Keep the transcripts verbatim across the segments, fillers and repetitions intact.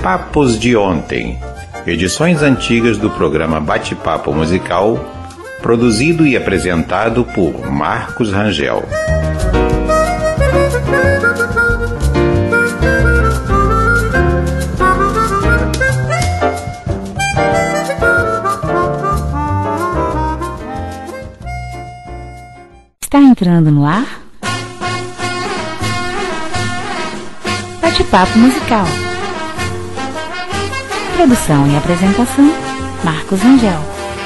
Papos de Ontem, edições antigas do programa Bate-Papo Musical, produzido e apresentado por Marcos Rangel. Está entrando no ar Bate-Papo Musical. Produção e apresentação, Marcos Rangel.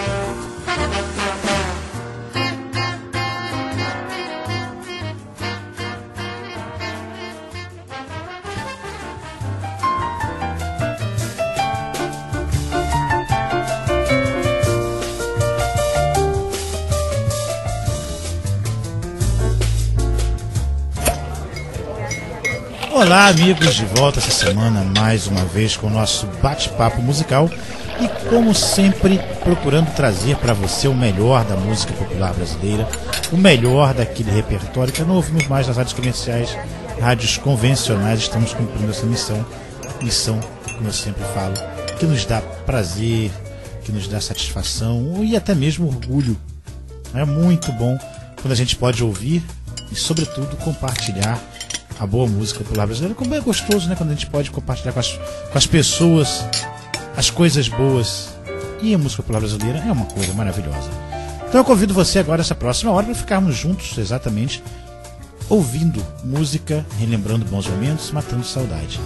Olá, amigos, de volta essa semana mais uma vez com o nosso bate-papo musical e, como sempre, procurando trazer para você o melhor da música popular brasileira, o melhor daquele repertório que não ouvimos mais nas rádios comerciais, rádios convencionais. Estamos cumprindo essa missão, missão, como eu sempre falo, que nos dá prazer, que nos dá satisfação e até mesmo orgulho. É muito bom quando a gente pode ouvir e, sobretudo, compartilhar a boa música popular brasileira. Como é gostoso, né, quando a gente pode compartilhar com as, com as pessoas as coisas boas. E a música popular brasileira é uma coisa maravilhosa. Então eu convido você agora, essa próxima hora, para ficarmos juntos, exatamente, ouvindo música, relembrando bons momentos, matando saudade.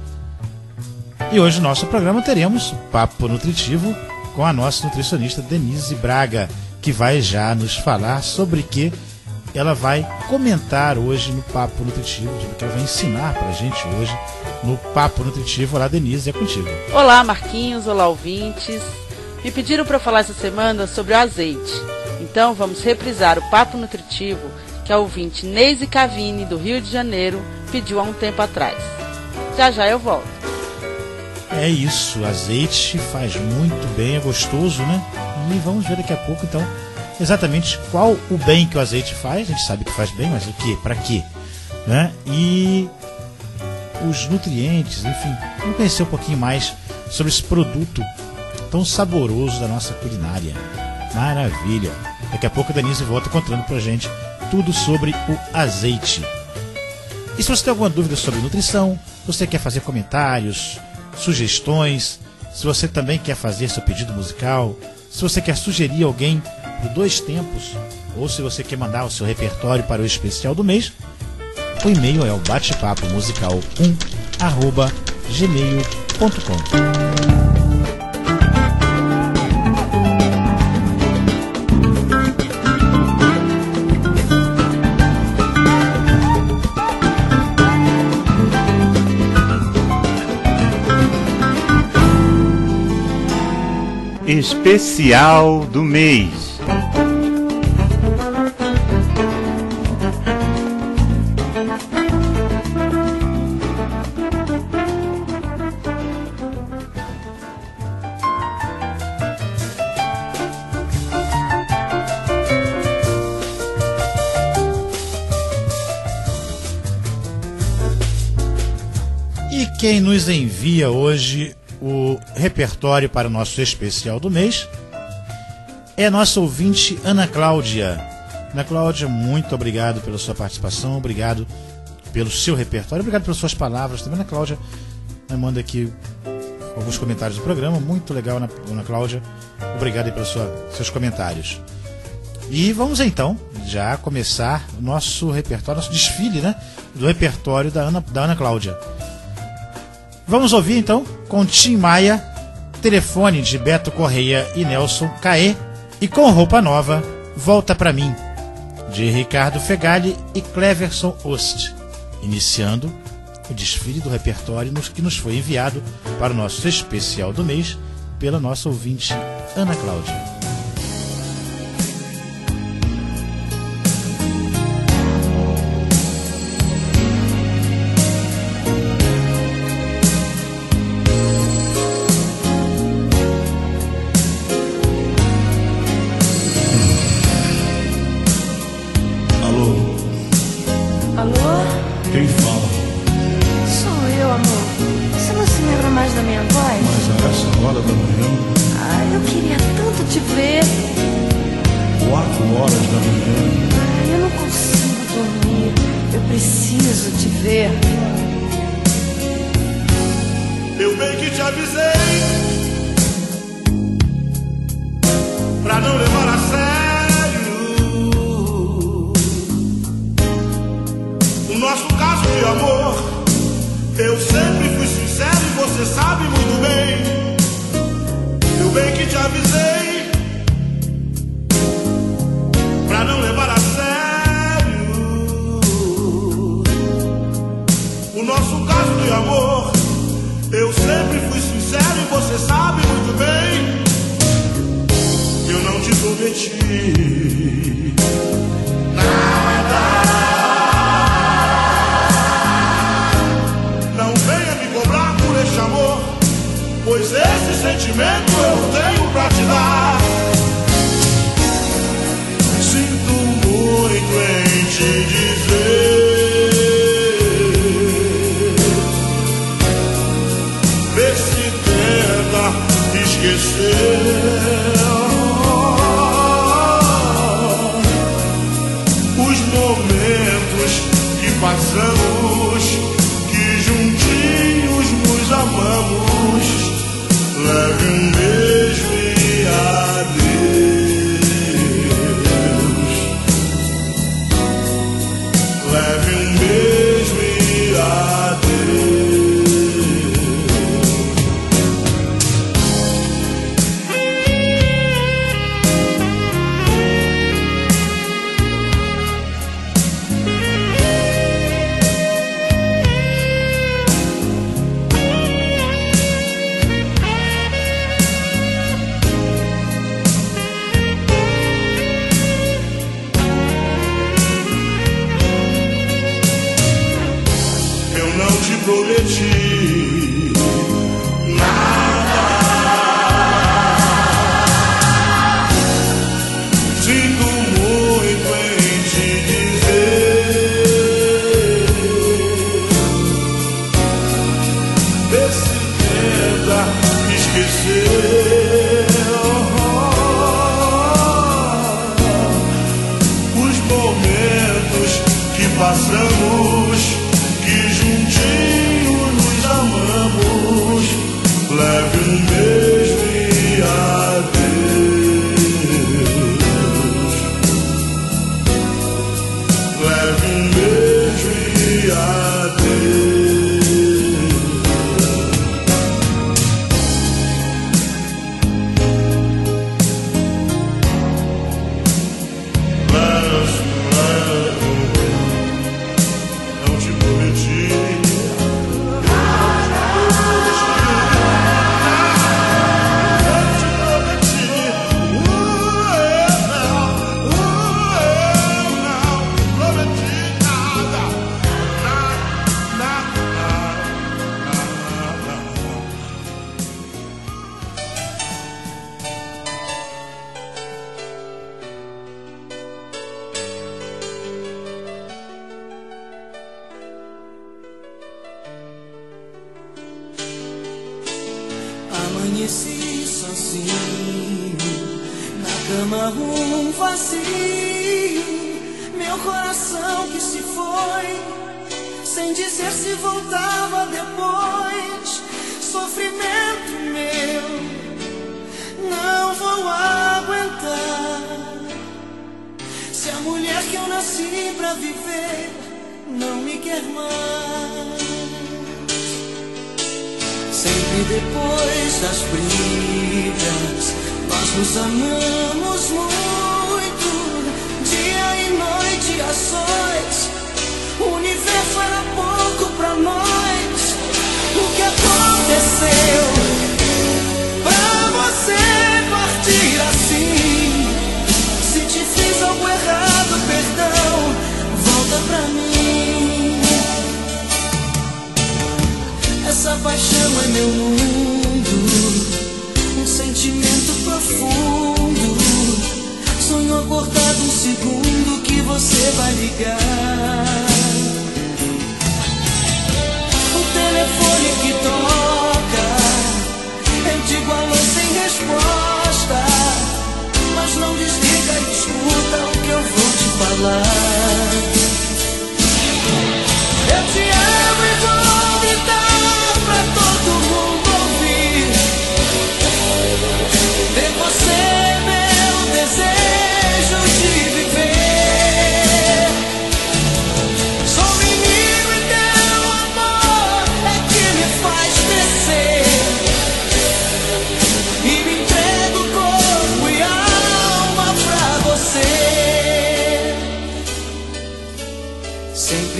E hoje no nosso programa teremos Papo Nutritivo com a nossa nutricionista Denise Braga, que vai já nos falar sobre que ela vai comentar hoje no Papo Nutritivo, que ela vai ensinar pra gente hoje no Papo Nutritivo. Olá, Denise, é contigo. Olá, Marquinhos, olá, ouvintes. Me pediram para falar essa semana sobre o azeite. Então vamos reprisar o Papo Nutritivo que a ouvinte Neise Cavini, do Rio de Janeiro, pediu há um tempo atrás. Já já eu volto. É isso, azeite faz muito bem, é gostoso, né? E vamos ver daqui a pouco, então, exatamente qual o bem que o azeite faz. A gente sabe que faz bem, mas o que? Para quê? Né? E os nutrientes, enfim, vamos conhecer um pouquinho mais sobre esse produto tão saboroso da nossa culinária. Maravilha! Daqui a pouco a Denise volta contando pra gente tudo sobre o azeite. E se você tem alguma dúvida sobre nutrição, você quer fazer comentários, sugestões, se você também quer fazer seu pedido musical, se você quer sugerir alguém por dois tempos, ou se você quer mandar o seu repertório para o especial do mês, o e-mail é o batepapo musical um arroba gmail ponto com. Especial do mês. E quem nos envia hoje o repertório para o nosso especial do mês é a nossa ouvinte Ana Cláudia. Ana Cláudia, muito obrigado pela sua participação, obrigado pelo seu repertório, obrigado pelas suas palavras também. Ana Cláudia manda aqui alguns comentários do programa, muito legal, Ana Cláudia, obrigado aí pelos sua, seus comentários. E vamos então já começar o nosso repertório, nosso desfile, né, do repertório da Ana, da Ana Cláudia. Vamos ouvir então com Tim Maia, Telefone, de Beto Correia e Nelson Caê, e com Roupa Nova, Volta Pra Mim, de Ricardo Fegali e Cleverson Ost, iniciando o desfile do repertório que nos foi enviado para o nosso especial do mês pela nossa ouvinte Ana Cláudia. Quem fala? Sou eu, amor. Você não se lembra mais da minha voz? Mas a essa hora da manhã, Ah, eu queria tanto te ver. quatro horas da manhã, Ah, eu não consigo dormir. Eu preciso te ver. Eu bem que te avisei pra não levar a sério o nosso caso de amor. Eu sempre fui sincero e você sabe muito bem. Eu bem que te avisei pra não levar a sério o nosso caso de amor. Eu sempre fui sincero e você sabe muito bem. Eu não te prometi nada. Não venha me cobrar por este amor, pois esse sentimento eu tenho pra te dar. Sinto muito em te dizer, vê se tenta esquecer os momentos que passamos, que juntinhos nos amamos. Leve um beijo e adeus. Leve um beijo e adeus. Prometi nada. Sinto muito em te dizer, vê se tenta esquecer os momentos que passamos, que juntinhos nos amamos. Leve um beijo e adeus. Leve um beijo e adeus. Não te prometi amanheci sozinho, na cama um vazio, meu coração que se foi, sem dizer se voltava depois. Sofrimento meu, não vou aguentar, se a mulher que eu nasci pra viver não me quer mais. Sempre depois das brigas, nós nos amamos muito, dia e noite a sós. O universo era pouco pra nós. O que aconteceu pra você partir assim? Se te fiz algo errado, perdão, volta pra mim. Essa paixão é meu mundo, um sentimento profundo. Sonho acordado um segundo que você vai ligar. O telefone que toca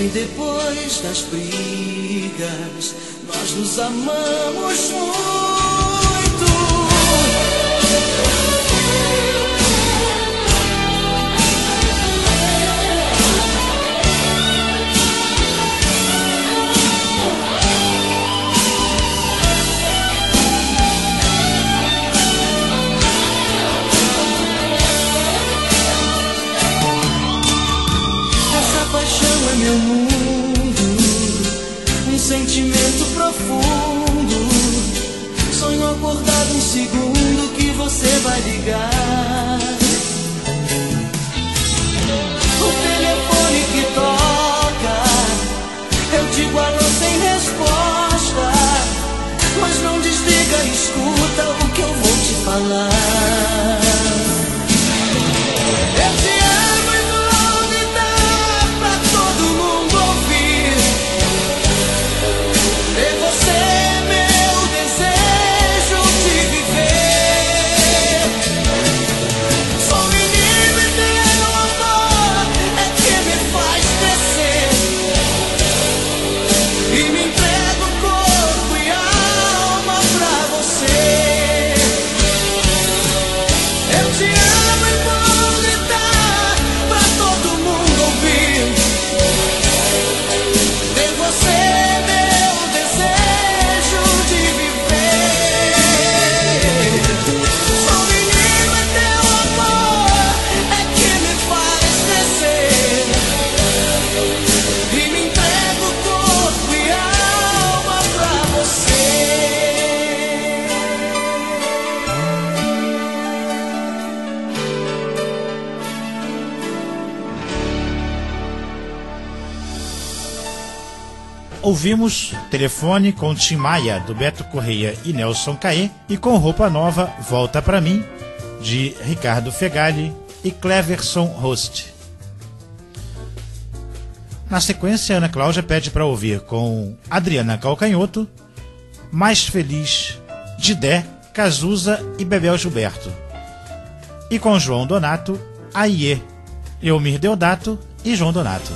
E depois das brigas, nós nos amamos muito. Essa paixão é meu mundo, um sentimento profundo. Sonho acordado um segundo que você vai ligar. O telefone que toca, eu digo alô sem resposta, mas não desliga, escuta o que eu vou te falar. Eu te amo e vou gritar pra todo mundo ouvir. Ter você é meu desejo de viver. Sou menino e teu amor é que me faz crescer. E me entrego corpo e alma pra você. Eu te amo e vou gritar pra todo mundo ouvir. Ter você é meu desejo de viver. Sou menino e teu amor é que me faz crescer. E me entrego corpo e alma pra você. Ouvimos Telefone com Tim Maia, do Beto Correia e Nelson Caê, e com Roupa Nova, Volta Pra Mim, de Ricardo Fegali e Cleverson Host. Na sequência, Ana Cláudia pede para ouvir com Adriana Calcanhoto, Mais Feliz, Didé, Cazuza e Bebel Gilberto. E com João Donato, Aiê, Eumir Deodato e João Donato.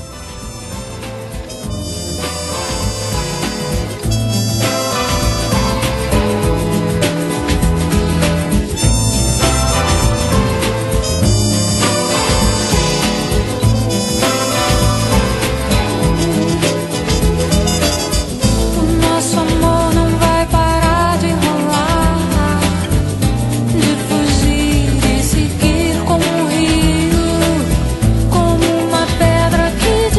O nosso amor não vai parar de rolar, de fugir e seguir como um rio, como uma pedra que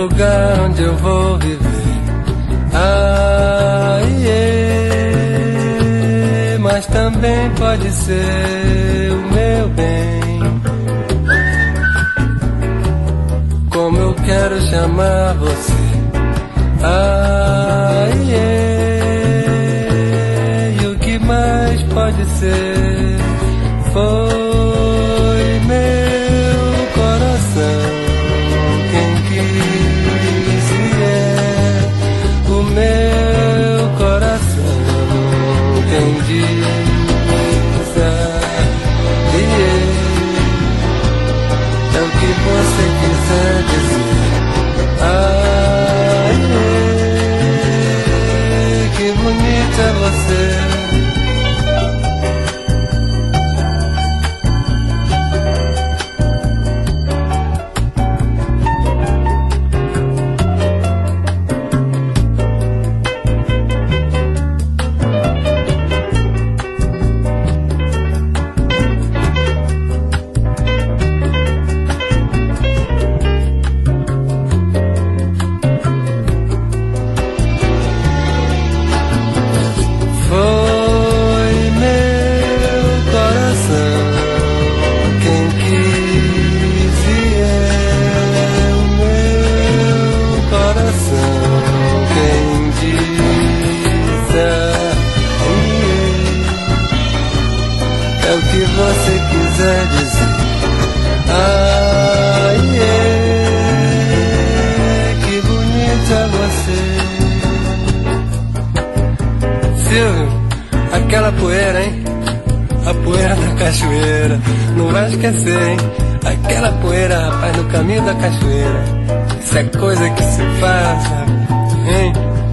lugar onde eu vou viver. Ah, yeah, mas também pode ser o meu bem. Como eu quero chamar você. Ah, yeah, e o que mais pode ser? Foi meu coração quem quis e é o meu coração quem diz. Ah, yeah, é o que você quiser dizer. Ah, yeah, que bonita é você. Aquela poeira, hein? A poeira da cachoeira. Não vai esquecer, hein? Aquela poeira, rapaz, no caminho da cachoeira. Isso é coisa que se faz, hein?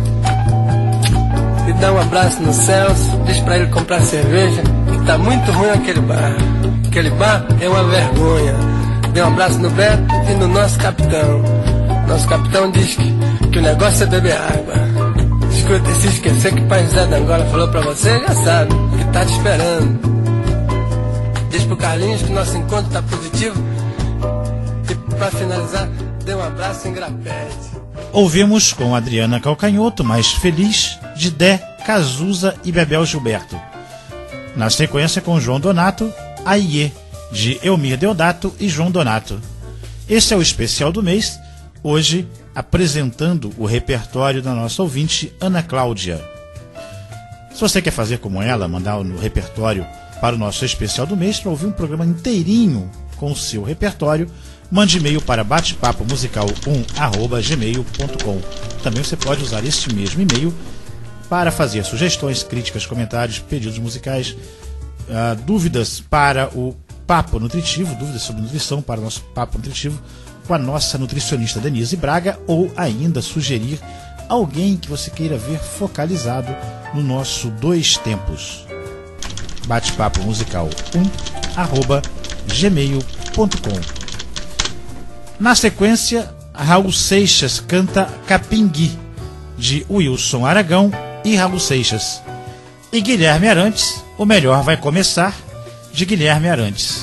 E dá um abraço no Celso, diz pra ele comprar cerveja, que tá muito ruim aquele bar. Aquele bar é uma vergonha. Dê um abraço no Beto e no nosso capitão. Nosso capitão diz que, que o negócio é beber água. Escuta, se esquecer que o pai José da Angola falou pra você, já sabe, que tá te esperando. Diz pro Carlinhos que nosso encontro tá positivo. E pra finalizar, dê um abraço em grapete. Ouvimos com Adriana Calcanhoto, Mais Feliz, de Dé, Cazuza e Bebel Gilberto. Na sequência com João Donato, Aiê, de Elmir Deodato e João Donato. Esse é o especial do mês, hoje apresentando o repertório da nossa ouvinte Ana Cláudia. Se você quer fazer como ela, mandar o repertório para o nosso especial do mês, para ouvir um programa inteirinho com o seu repertório, mande e-mail para bate papo musical um arroba gmail ponto com. Também você pode usar este mesmo e-mail para fazer sugestões, críticas, comentários, pedidos musicais, uh, dúvidas para o Papo Nutritivo, dúvidas sobre nutrição para o nosso Papo Nutritivo, com a nossa nutricionista Denise Braga, ou ainda sugerir alguém que você queira ver focalizado no nosso Dois Tempos. Bate-papo musical um arroba gmail ponto com. Na sequência, Raul Seixas canta Capingui, de Wilson Aragão e Raul Seixas. E Guilherme Arantes, O Melhor Vai Começar, de Guilherme Arantes.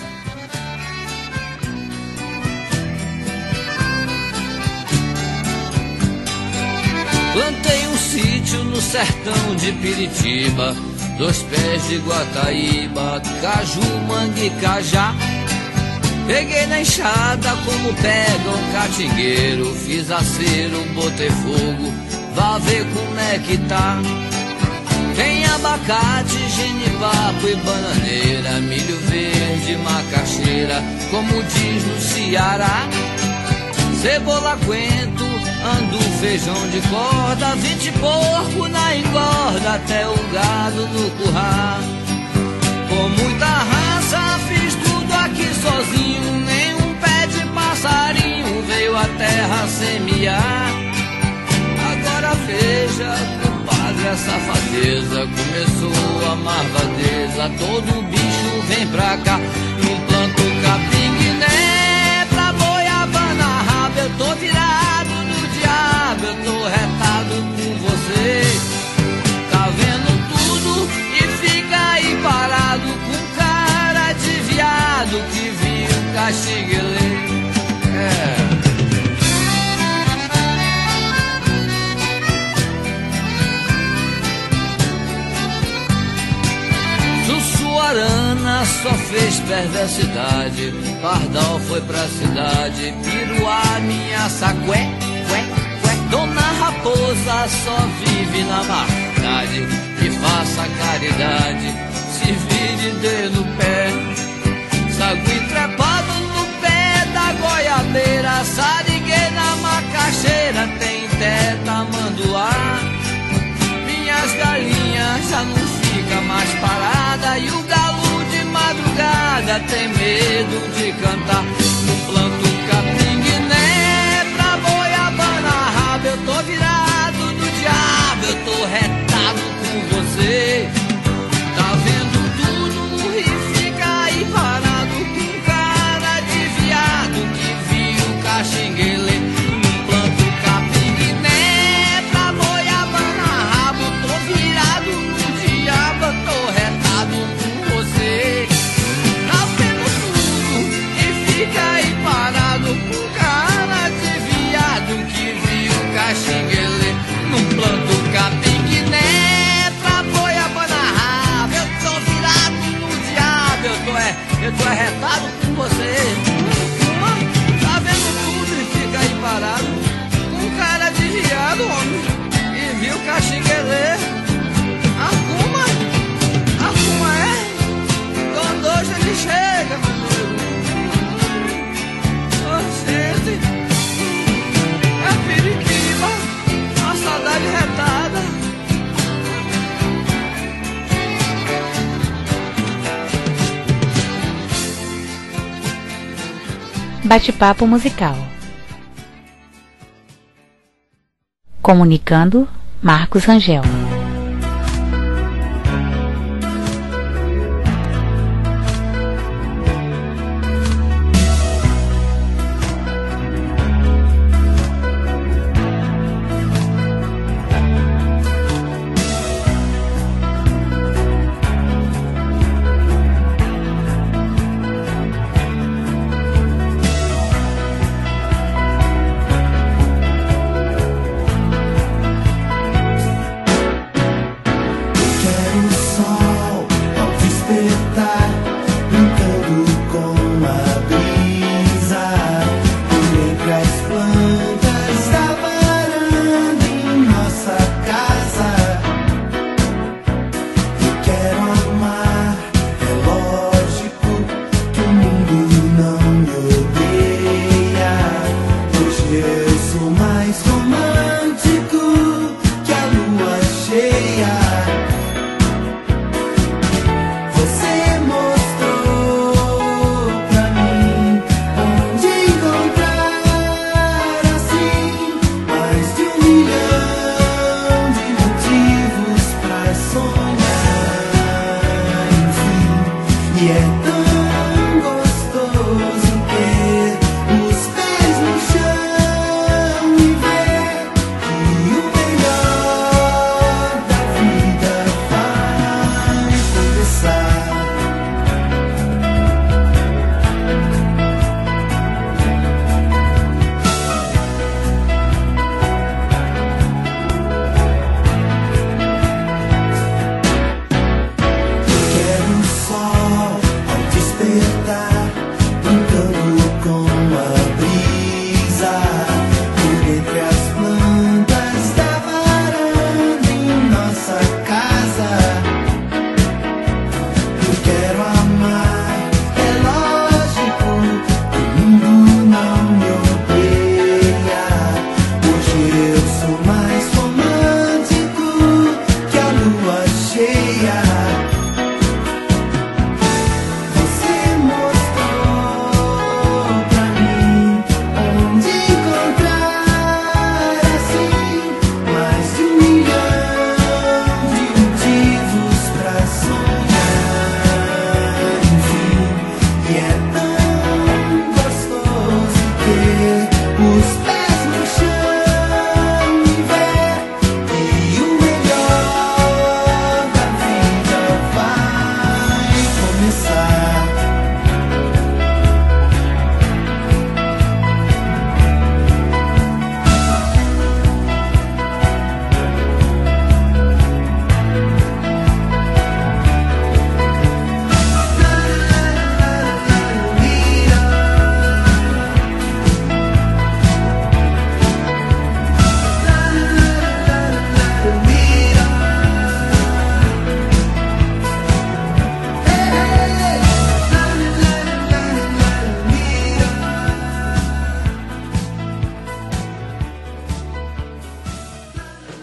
Plantei um sítio no sertão de Piritiba, dois pés de Guataíba, caju, manga e cajá. Peguei na enxada como pega um catingueiro, fiz acero, botei fogo, vá ver como é que tá. Tem abacate, genipapo e bananeira, milho verde, macaxeira, como diz no Ceará. Cebola, coentro, andu, feijão de corda, vinte porco na engorda, até o gado no curral. Com muita raça fiz tudo aqui sozinho, nenhum pé de passarinho veio a terra semear. Agora veja, compadre, a safadeza começou a marvadeza, todo bicho vem pra cá, não planto capim-guiné pra goiabana raba. Eu tô virado no diabo, eu tô retado com você. Tá vendo tudo e fica aí parado com cara de viado que viu castigo. É. só fez perversidade. Pardal foi pra cidade, Piruá, minha sacué, cué, cué. Dona Raposa só vive na maldade. Que faça caridade, se vire de no pé. Sagui trepado no pé da goiabeira, sariguei na macaxeira, tem teta manduá. Minhas galinhas já não fica mais parada e o galo de madrugada tem medo de cantar. No planto capim-guiné pra goiabana rabo, eu tô virado do diabo, eu tô retado com você. Tá vendo tudo no rio, fica aí parado com cara de viado que viu caxinguele. No planto capim-guiné pra goiabana rabo, tô virado no diabo, eu tô retado com você. Tá vendo tudo e fica aí parado com cara de viado que viu caxinguele. No planto capim-guiné pra goiabana rabo, eu tô virado no diabo, eu tô, é, eu tô arretado com você. Tá vendo tudo e fica aí parado com cara de viado, homem, e viu caxinguele. Arruma, arruma é, quando hoje ele chega, meu amigo. Oh, gente, é periquiba, a saudade retada. Bate-papo musical. Comunicando, Marcos Rangel.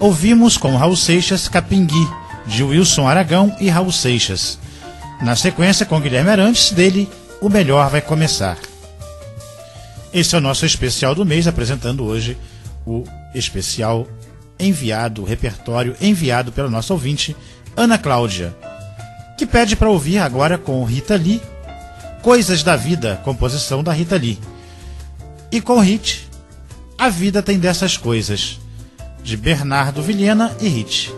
Ouvimos com Raul Seixas Capingui, de Wilson Aragão e Raul Seixas. Na sequência, com Guilherme Arantes, dele, O Melhor Vai Começar. Esse é o nosso especial do mês, apresentando hoje o especial enviado, o repertório enviado pela nossa ouvinte, Ana Cláudia, que pede para ouvir agora com Rita Lee, Coisas da Vida, composição da Rita Lee. E com Hit, A Vida Tem Dessas Coisas, de Bernardo Vilhena e Hit.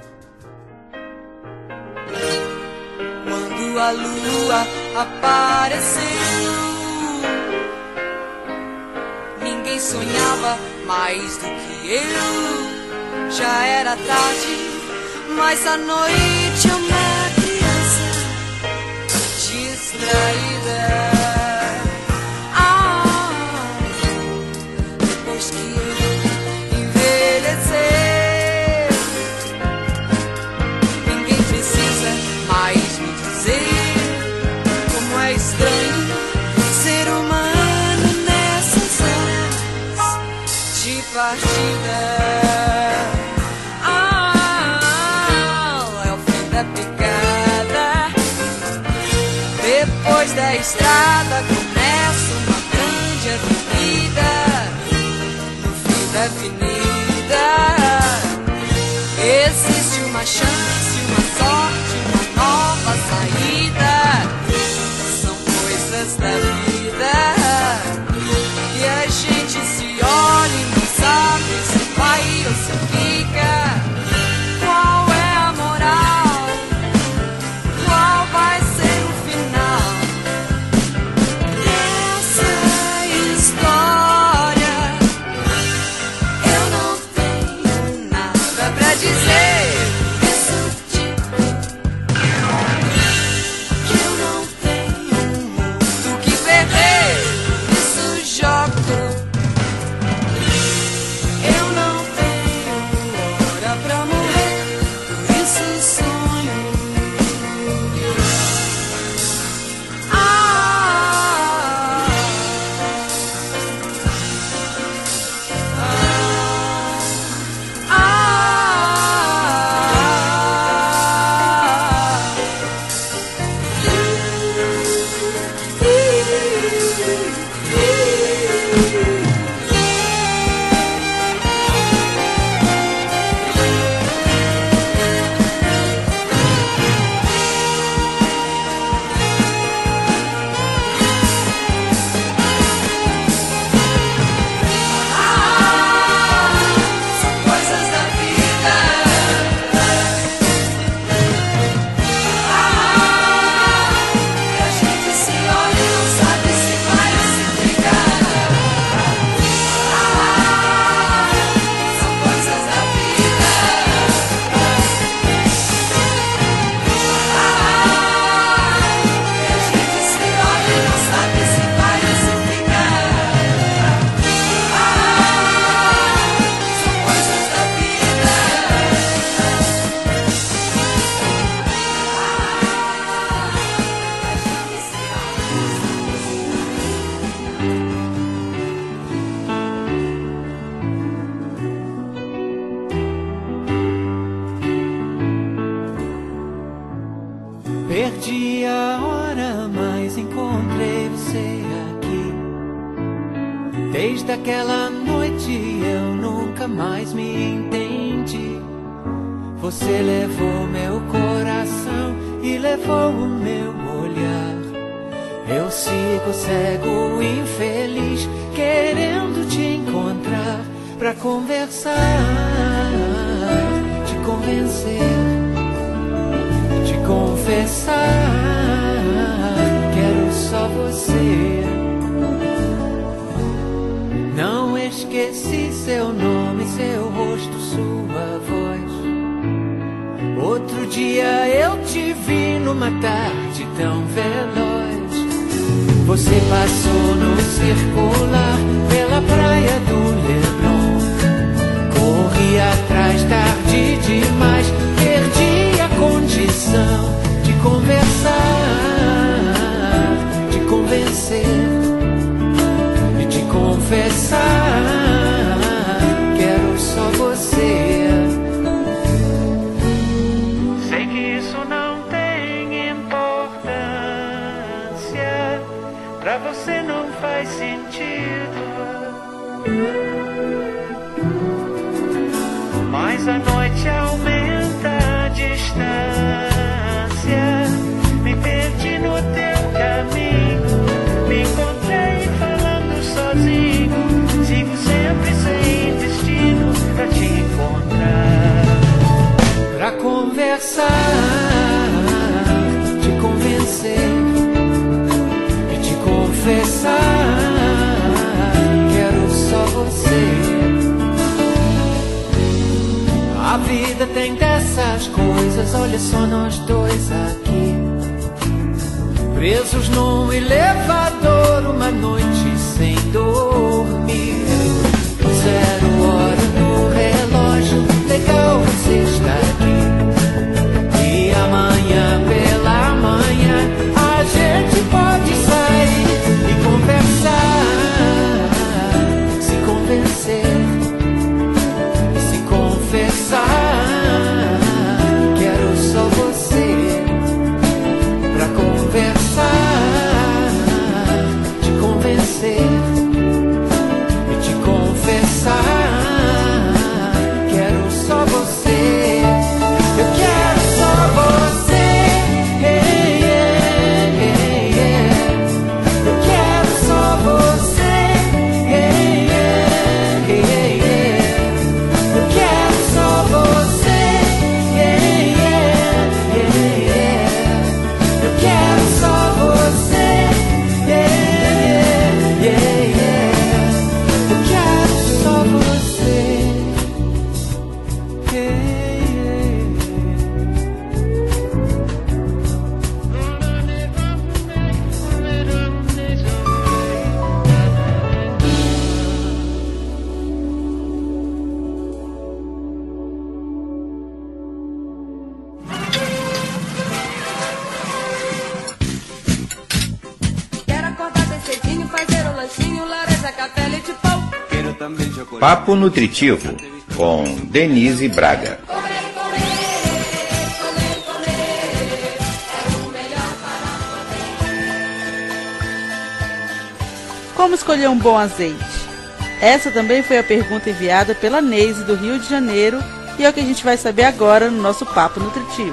Quando a lua apareceu, ninguém sonhava mais do que eu. Já era tarde, mas à noite uma criança distraída. Ah, depois que eu envelhecer, ninguém precisa mais me dizer como é estranho ser humano nessas horas de partida. Depois da estrada começa uma grande avenida. No fim da avenida existe uma chance, uma sorte, uma nova saída. São coisas da vida e a gente se olha e não sabe se vai ou se fica. Qual é a moral? Qual vai ser o final dessa história? Eu não tenho nada pra dizer. Isso digo que eu não tenho muito que perder. Isso jogo. Eu não tenho hora pra morrer. Por isso sonho. Perdi a hora, mas encontrei você aqui. Desde aquela noite eu nunca mais me entendi. Você levou meu coração e levou o meu olhar. Eu sigo cego, infeliz, querendo te encontrar pra conversar, te convencer, te confessar. Quero só você. Não esqueci seu nome, seu rosto, sua voz. Outro dia eu te vi numa tarde tão veloz. Você passou no circular pela praia do Leblon. Corri atrás tarde demais, perdi a condição de conversar, de convencer e de confessar. Quero só você. Mas a noite aumenta a distância. Me perdi no teu caminho. Me encontrei falando sozinho. Sigo sempre sem destino pra te encontrar. Pra conversar, te convencer e te confessar. Quero só você. A vida tem dessas coisas, olha só nós dois aqui, presos num elevador, uma noite sem dormir. Zero hora no relógio, legal você está aqui. E amanhã pela manhã a gente pode sair e conversar, se convencer, se confessar. Quero só você pra conversar, te convencer e te confessar. Quero só você, eu quero só você. Hey, yeah, yeah, yeah. Eu quero só você. Hey, yeah, yeah, yeah. Eu quero só você. Yeah, yeah, yeah, yeah. Eu quero só você. Yeah, yeah, yeah. Eu quero só você. Yeah, yeah. Quero acordar bem cedinho, fazer um lanchinho, laranja, café, leite, pão. Quero também chocolate. Papo Nutritivo, com Denise Braga. Como escolher um bom azeite? Essa também foi a pergunta enviada pela Neise do Rio de Janeiro e é o que a gente vai saber agora no nosso Papo Nutritivo.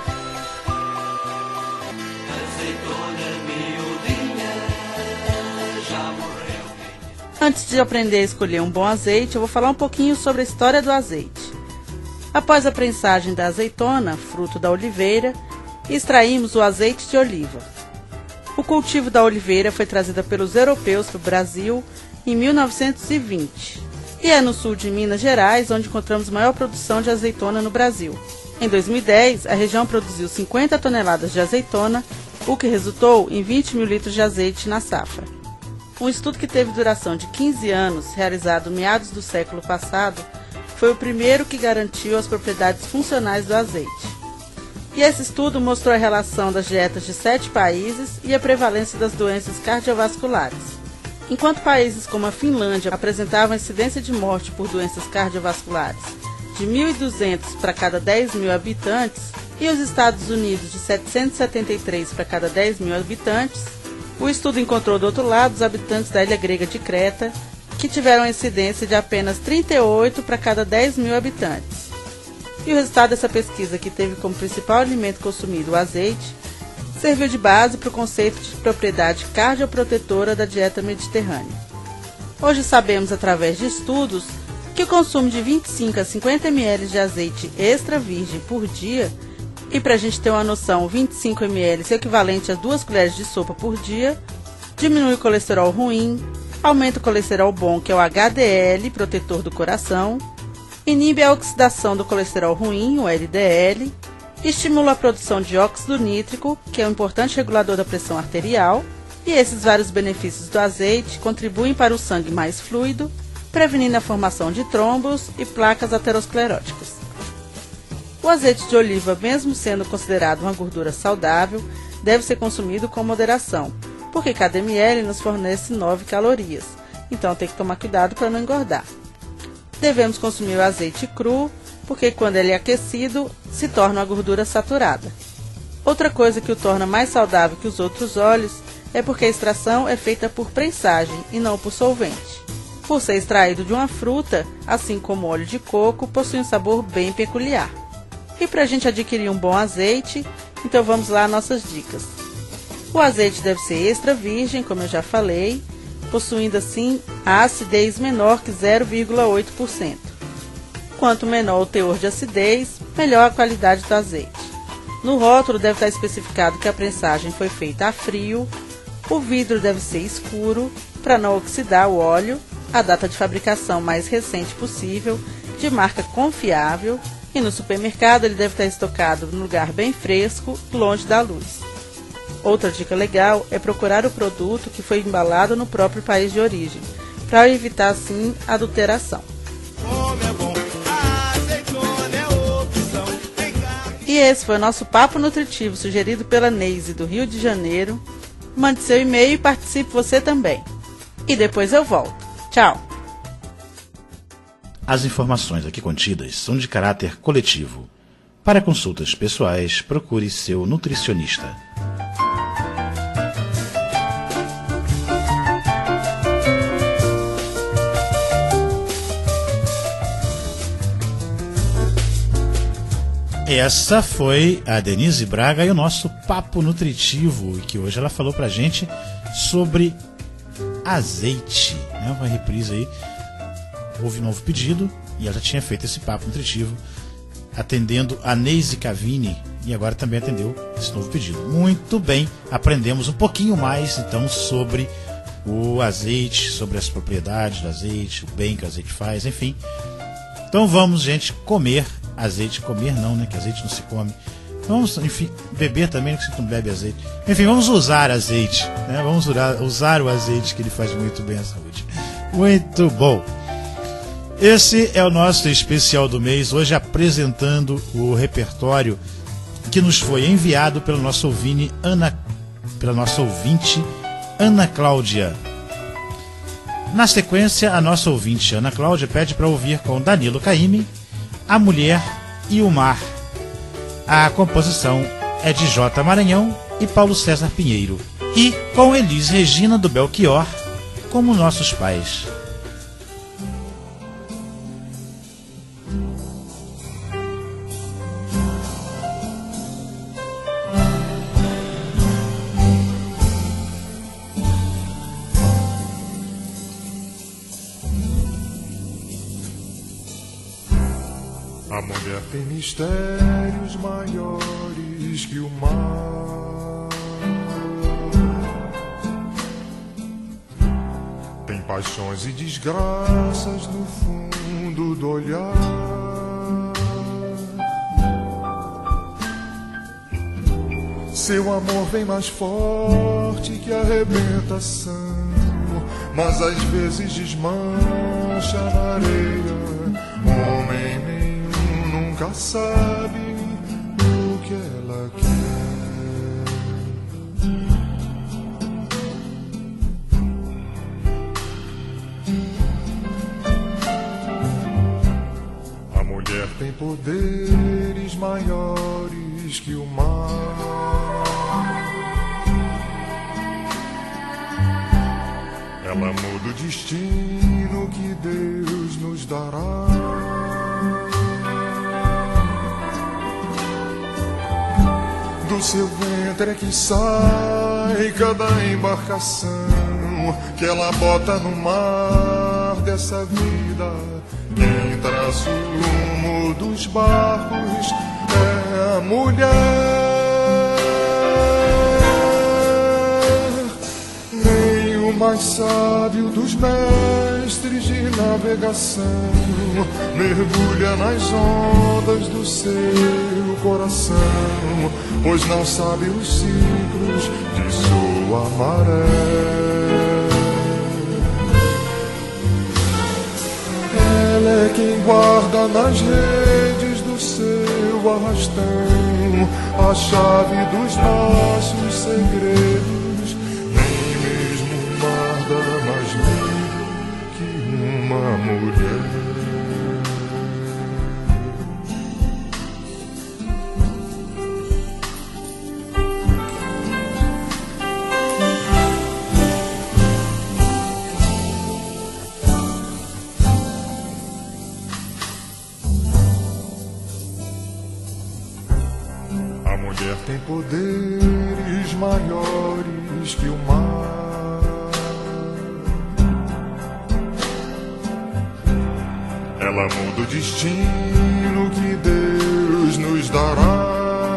Antes de aprender a escolher um bom azeite, eu vou falar um pouquinho sobre a história do azeite. Após a prensagem da azeitona, fruto da oliveira, extraímos o azeite de oliva. O cultivo da oliveira foi trazida pelos europeus para o Brasil em mil novecentos e vinte. E é no sul de Minas Gerais onde encontramos maior produção de azeitona no Brasil. Em dois mil e dez, a região produziu cinquenta toneladas de azeitona, o que resultou em vinte mil litros de azeite na safra. Um estudo que teve duração de quinze anos, realizado meados do século passado, foi o primeiro que garantiu as propriedades funcionais do azeite. E esse estudo mostrou a relação das dietas de sete países e a prevalência das doenças cardiovasculares. Enquanto países como a Finlândia apresentavam incidência de morte por doenças cardiovasculares de mil e duzentos para cada dez mil habitantes e os Estados Unidos de setecentos e setenta e três para cada dez mil habitantes, o estudo encontrou do outro lado os habitantes da ilha grega de Creta, que tiveram a incidência de apenas trinta e oito para cada dez mil habitantes. E o resultado dessa pesquisa, que teve como principal alimento consumido o azeite, serviu de base para o conceito de propriedade cardioprotetora da dieta mediterrânea. Hoje sabemos, através de estudos, que o consumo de vinte e cinco a cinquenta mililitros de azeite extra virgem por dia, e para a gente ter uma noção, vinte e cinco mililitros é equivalente a duas colheres de sopa por dia, diminui o colesterol ruim, aumenta o colesterol bom, que é o H D L, protetor do coração, inibe a oxidação do colesterol ruim, o L D L, estimula a produção de óxido nítrico, que é um importante regulador da pressão arterial, e esses vários benefícios do azeite contribuem para o sangue mais fluido, prevenindo a formação de trombos e placas ateroscleróticas. O azeite de oliva, mesmo sendo considerado uma gordura saudável, deve ser consumido com moderação, porque cada ml nos fornece nove calorias, então tem que tomar cuidado para não engordar. Devemos consumir o azeite cru, porque quando ele é aquecido, se torna uma gordura saturada. Outra coisa que o torna mais saudável que os outros óleos é porque a extração é feita por prensagem e não por solvente. Por ser extraído de uma fruta, assim como o óleo de coco, possui um sabor bem peculiar. E para a gente adquirir um bom azeite, então vamos lá às nossas dicas. O azeite deve ser extra virgem, como eu já falei, possuindo assim a acidez menor que zero vírgula oito por cento. Quanto menor o teor de acidez, melhor a qualidade do azeite. No rótulo deve estar especificado que a prensagem foi feita a frio, o vidro deve ser escuro para não oxidar o óleo, a data de fabricação mais recente possível, de marca confiável, e no supermercado ele deve estar estocado num lugar bem fresco, longe da luz. Outra dica legal é procurar o produto que foi embalado no próprio país de origem, para evitar assim a adulteração. E esse foi o nosso papo nutritivo sugerido pela Neise do Rio de Janeiro. Mande seu e-mail e participe você também. E depois eu volto. Tchau! As informações aqui contidas são de caráter coletivo. Para consultas pessoais, procure seu nutricionista. Essa foi a Denise Braga e o nosso papo nutritivo, que hoje ela falou pra gente sobre azeite, né? Uma reprise aí. Houve um novo pedido e ela tinha feito esse papo nutritivo atendendo a Neise Cavini e agora também atendeu esse novo pedido. Muito bem, aprendemos um pouquinho mais então sobre o azeite, sobre as propriedades do azeite, o bem que o azeite faz, enfim. Então vamos, gente, comer azeite. Comer não, né? Que azeite não se come. Vamos, enfim, beber também, que você não bebe azeite. Enfim, vamos usar azeite, né? Vamos usar, usar o azeite, que ele faz muito bem à saúde. Muito bom! Esse é o nosso especial do mês, hoje apresentando o repertório que nos foi enviado pelo nosso ouvinte Ana, pela nossa ouvinte Ana Cláudia. Na sequência, a nossa ouvinte Ana Cláudia pede para ouvir com Danilo Caymmi, A Mulher e o Mar. A composição é de J. Maranhão e Paulo César Pinheiro. E com Elis Regina do Belchior, Como Nossos Pais. A mulher tem mistérios maiores que o mar. Tem paixões e desgraças no fundo do olhar. Seu amor vem mais forte que a arrebentação, mas às vezes desmancha na areia. Homem nunca sabe o que ela quer. A mulher tem poderes maiores que o mar. Ela muda o destino que Deus nos dará. Do seu ventre é que sai cada embarcação que ela bota no mar dessa vida. Quem traça o rumo dos barcos é a mulher. Nem o mais sábio dos mestres de navegação mergulha nas ondas do seu coração, pois não sabe os ciclos de sua maré. Ela é quem guarda nas redes do seu arrastão a chave dos nossos segredos. Nem mesmo o mar dá mais medo que uma mulher. tem poderes maiores que o mar. Ela muda o destino que Deus nos dará.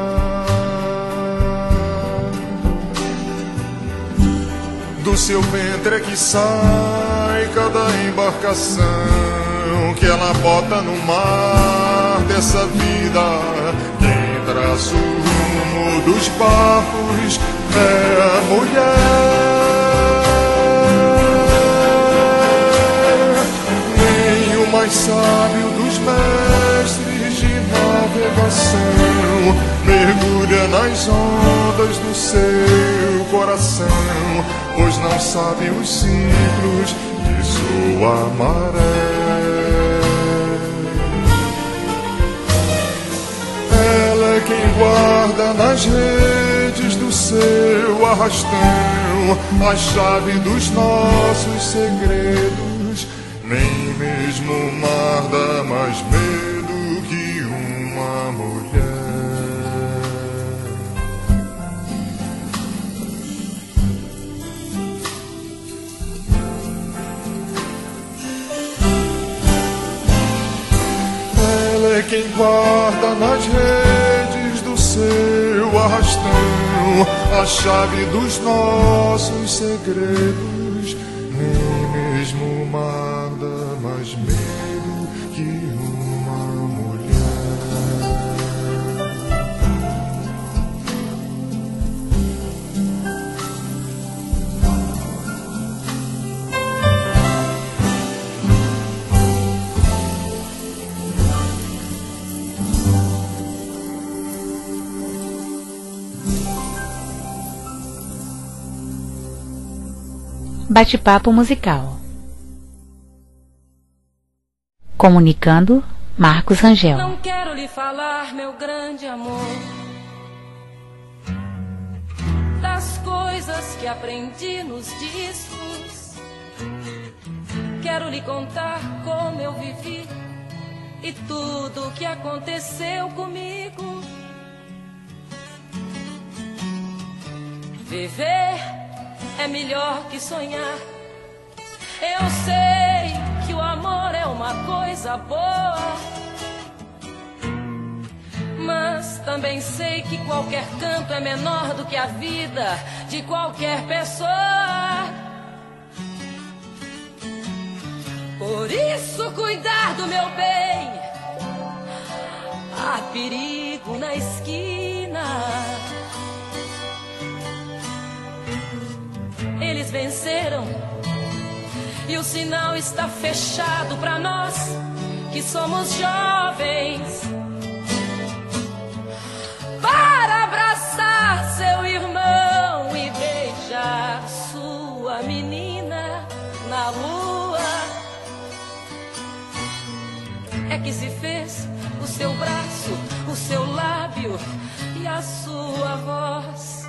Do seu ventre é que sai cada embarcação que ela bota no mar dessa vida. Quem traça o rumo dos barcos é a mulher. Nem o mais sábio dos mestres de navegação mergulha nas ondas do seu coração, pois não sabe os ciclos de sua maré. Ela é quem guarda nas redes do seu arrastão a chave dos nossos segredos. Nem mesmo o mar dá mais medo que uma mulher. É quem guarda nas redes do seu arrastão a chave dos nossos segredos. Nem mesmo o mar dá mais medo que uma mulher. Bate-papo musical. Comunicando, Marcos Rangel. Não quero lhe falar, meu grande amor, das coisas que aprendi nos discos. Quero lhe contar como eu vivi e tudo o que aconteceu comigo. Viver é melhor que sonhar. Eu sei que o amor é uma coisa boa, mas também sei que qualquer canto é menor do que a vida de qualquer pessoa. Por isso, cuidar do meu bem. Há perigo na esquina. Eles venceram e o sinal está fechado para nós que somos jovens. Para abraçar seu irmão e beijar sua menina na lua, é que se fez o seu braço, o seu lábio e a sua voz.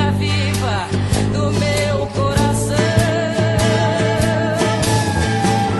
Do meu coração.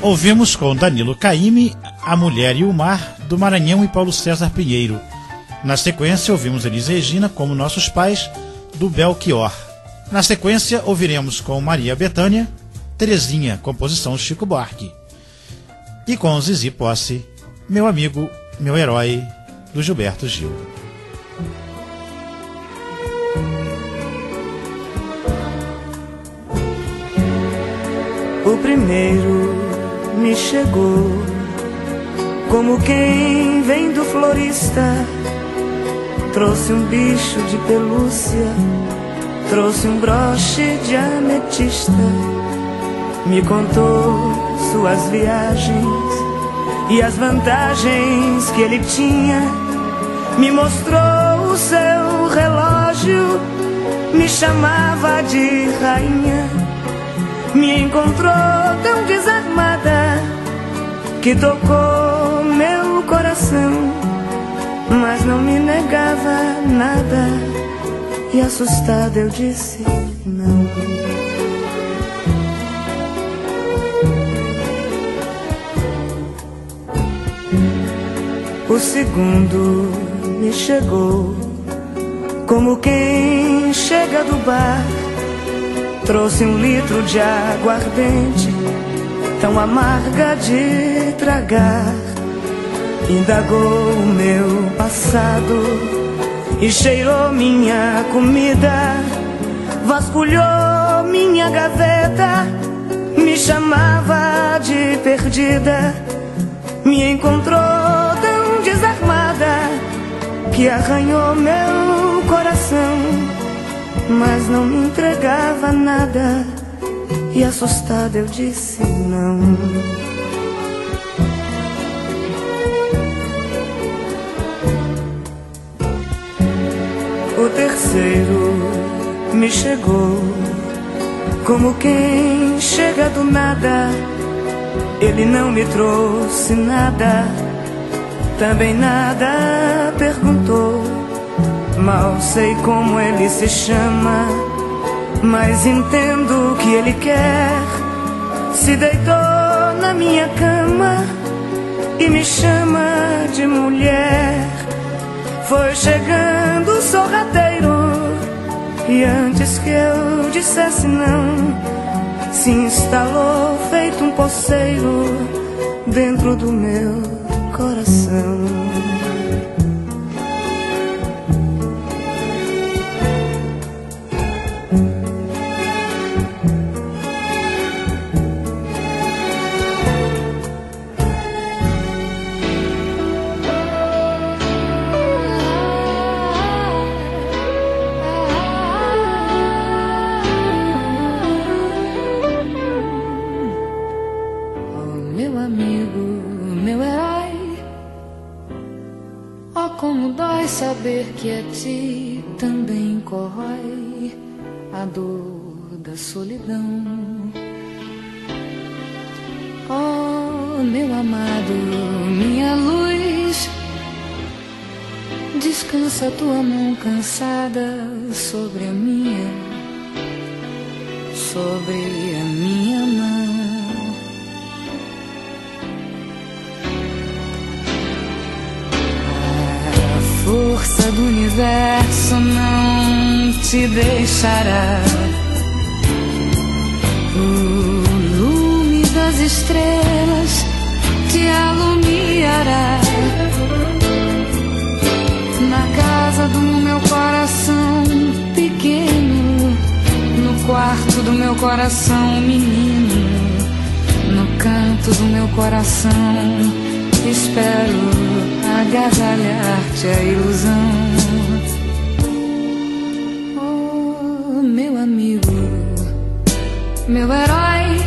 Ouvimos com Danilo Caymmi, A Mulher e o Mar, do Maranhão, e Paulo César Pinheiro. Na sequência, ouvimos Elis Regina, Como Nossos Pais, do Belchior. Na sequência, ouviremos com Maria Bethânia, Terezinha, composição Chico Buarque. E com Zizi Posse, Meu Amigo, Meu Herói, do Gilberto Gil. O primeiro me chegou como quem vem do florista. Trouxe um bicho de pelúcia, trouxe um broche de ametista. Me contou suas viagens e as vantagens que ele tinha. Me mostrou o seu relógio, me chamava de rainha. Me encontrou tão desarmada que tocou meu coração, mas não me negava nada. E assustada eu disse não. O segundo me chegou como quem chega do bar. Trouxe um litro de aguardente, tão amarga de tragar. Indagou o meu passado e cheirou minha comida. Vasculhou minha gaveta, me chamava de perdida. Me encontrou tão desarmada que arranhou meu coração, mas não me entregava nada. E assustada eu disse não. O terceiro me chegou como quem chega do nada. Ele não me trouxe nada, também nada perguntou. Mal sei como ele se chama, mas entendo o que ele quer. Se deitou na minha cama e me chama de mulher. Foi chegando o sorrateiro e antes que eu dissesse não, se instalou feito um poceiro dentro do meu coração. Saber que a ti também corrói a dor da solidão. Oh, meu amado, minha luz, descansa tua mão cansada sobre a minha, sobre a minha mão. A força do universo não te deixará. O lume das estrelas te alumiará. Na casa do meu coração pequeno, no quarto do meu coração menino, no canto do meu coração espero agasalhar-te a ilusão. Oh, meu amigo, meu herói,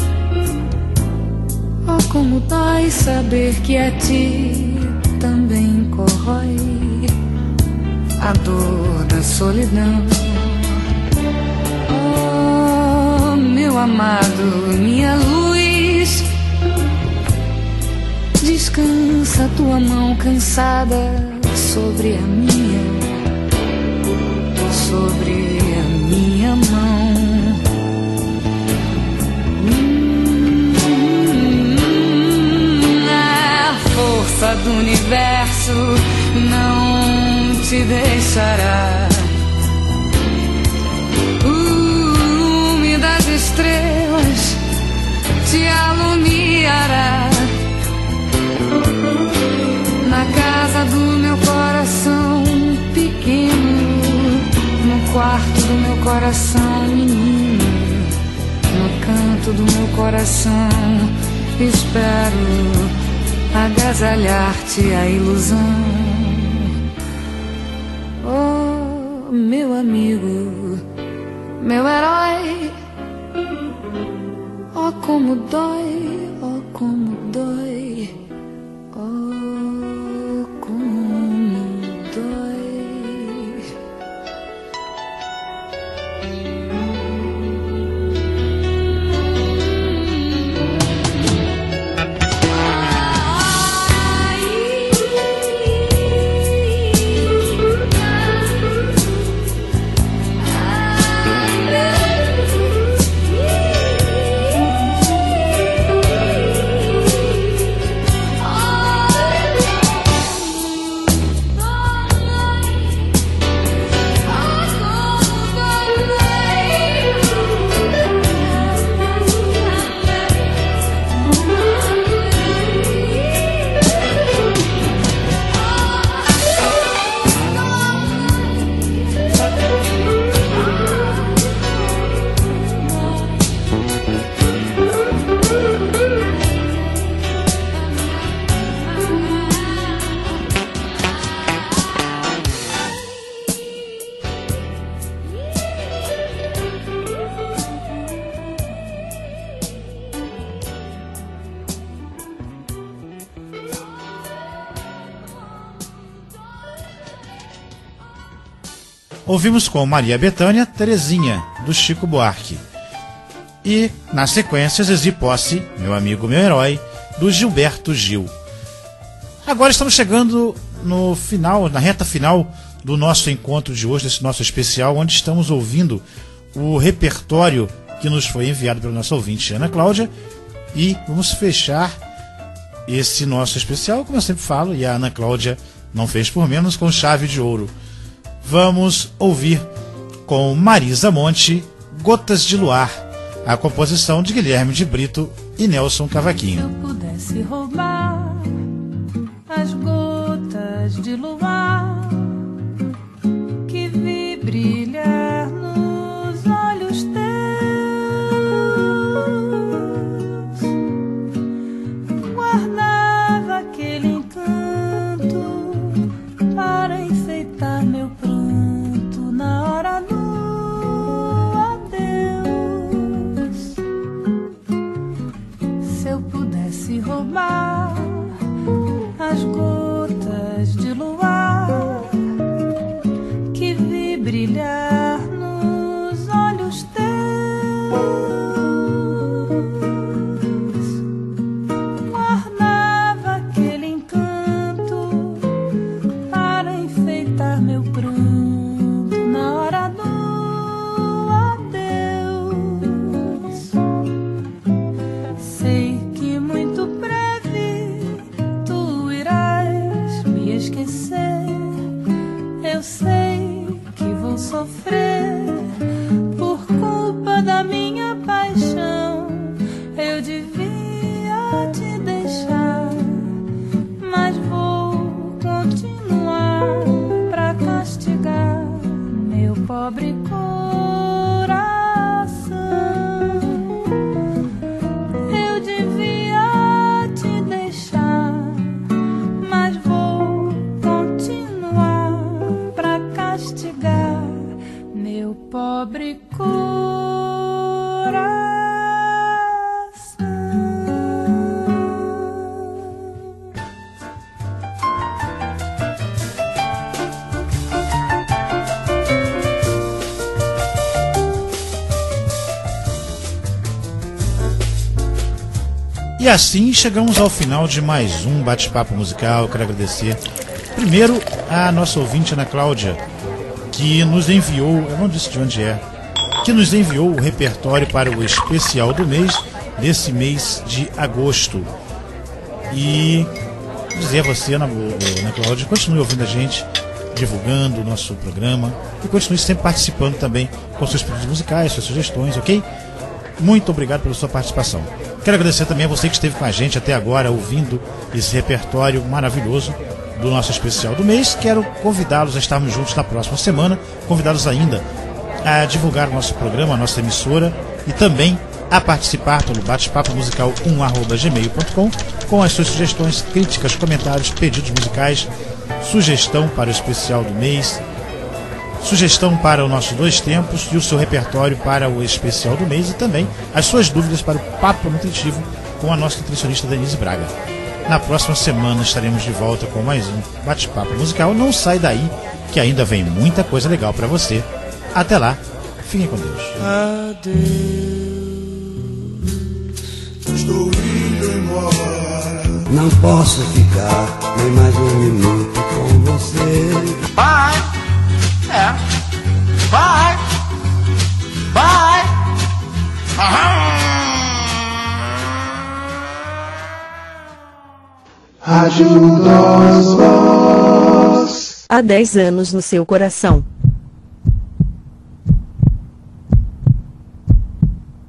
oh, como dói saber que a ti também corrói a dor da solidão. Oh, meu amado, minha luz, descansa tua mão cansada sobre a minha, sobre a minha mão. Hum, isso não te deixará. O lume das estrelas te alumiará. Na casa do meu coração pequeno, no quarto do meu coração menino, no canto do meu coração espero agasalhar-te a ilusão. Oh, meu amigo, meu herói, oh como dói, oh como dói, oh como dói. Ouvimos com Maria Bethânia, Terezinha, do Chico Buarque. E, na sequência, Zezi Posse, Meu Amigo, Meu Herói, do Gilberto Gil. Agora estamos chegando no final, na reta final do nosso encontro de hoje, desse nosso especial, onde estamos ouvindo o repertório que nos foi enviado pelo nosso ouvinte, Ana Cláudia, e vamos fechar esse nosso especial, como eu sempre falo, e a Ana Cláudia não fez por menos, com chave de ouro. Vamos ouvir com Marisa Monte, Gotas de Luar, a composição de Guilherme de Brito e Nelson Cavaquinho. Se eu pudesse roubar as gotas de luar que vi brilhar nos olhos teus, guardava aquele encanto para enfeitar meu pranto na hora do adeus. Se eu pudesse roubar as gotas de luar que vi brilhar nos olhos teus, guardava aquele encanto para enfeitar meu pranto na hora do adeus. Sei que muito breve tu irás me esquecer. Eu sei que vou sofrer por culpa da minha paixão. Eu devia te deixar, mas vou continuar pra castigar meu pobre coração. Eu devia te deixar, mas vou continuar pra castigar meu pobre coração. E assim chegamos ao final de mais um bate-papo musical. Eu quero agradecer primeiro a nossa ouvinte Ana Cláudia, que nos enviou, eu não disse de onde é, que nos enviou o repertório para o especial do mês, desse mês de agosto. E dizer a você, Ana, Ana Cláudia, continue ouvindo a gente, divulgando o nosso programa e continue sempre participando também com seus pedidos musicais, suas sugestões, ok? Muito obrigado pela sua participação. Quero agradecer também a você que esteve com a gente até agora, ouvindo esse repertório maravilhoso do nosso especial do mês. Quero convidá-los a estarmos juntos na próxima semana, convidá-los ainda a divulgar o nosso programa, a nossa emissora e também a participar pelo bate-papo musical um arroba gmail ponto com com as suas sugestões, críticas, comentários, pedidos musicais, sugestão para o especial do mês, sugestão para o nosso Dois Tempos e o seu repertório para o especial do mês e também as suas dúvidas para o Papo Nutritivo com a nossa nutricionista Denise Braga. Na próxima semana estaremos de volta com mais um bate-papo musical. Não sai daí que ainda vem muita coisa legal para você. Até lá, fiquem com Deus. Adeus, estou indo embora. Não posso ficar nem mais um minuto com você. Bye, é, bye, bye. Rádio Voz. Há dez anos no seu coração.